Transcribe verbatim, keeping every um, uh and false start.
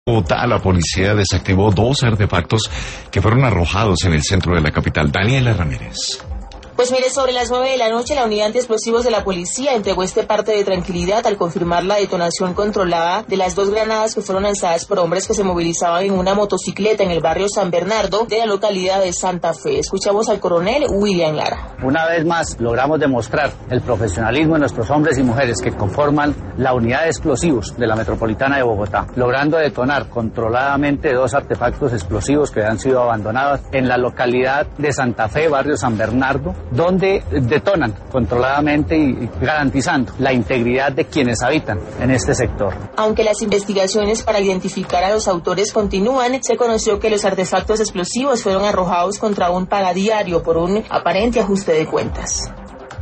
Bogotá, la policía desactivó dos artefactos que fueron arrojados en el centro de la capital. Daniela Ramírez. Pues mire, sobre las nueve de la noche, la unidad antiexplosivos de la policía entregó este parte de tranquilidad al confirmar la detonación controlada de las dos granadas que fueron lanzadas por hombres que se movilizaban en una motocicleta en el barrio San Bernardo de la localidad de Santa Fe. Escuchamos al coronel William Lara. Una vez más logramos demostrar el profesionalismo de nuestros hombres y mujeres que conforman la unidad de explosivos de la Metropolitana de Bogotá, logrando detonar controladamente dos artefactos explosivos que han sido abandonados en la localidad de Santa Fe, barrio San Bernardo, donde detonan controladamente y garantizando la integridad de quienes habitan en este sector. Aunque las investigaciones para identificar a los autores continúan, se conoció que los artefactos explosivos fueron arrojados contra un pagadiario por un aparente ajuste de cuentas.